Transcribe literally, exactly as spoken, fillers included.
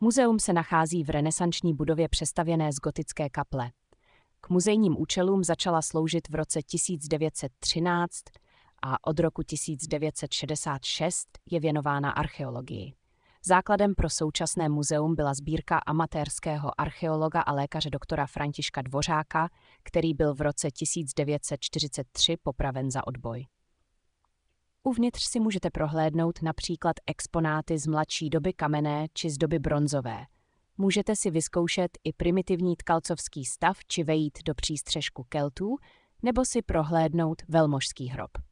Muzeum se nachází v renesanční budově přestavěné z gotické kaple. K muzejním účelům začala sloužit v roce tisíc devět set třináct a od roku tisíc devět set šedesát šest je věnována archeologii. Základem pro současné muzeum byla sbírka amatérského archeologa a lékaře doktora Františka Dvořáka, který byl v roce tisíc devět set čtyřicet tři popraven za odboj. Uvnitř si můžete prohlédnout například exponáty z mladší doby kamenné či z doby bronzové. Můžete si vyzkoušet i primitivní tkalcovský stav či vejít do přístřešku Keltů, nebo si prohlédnout velmožský hrob.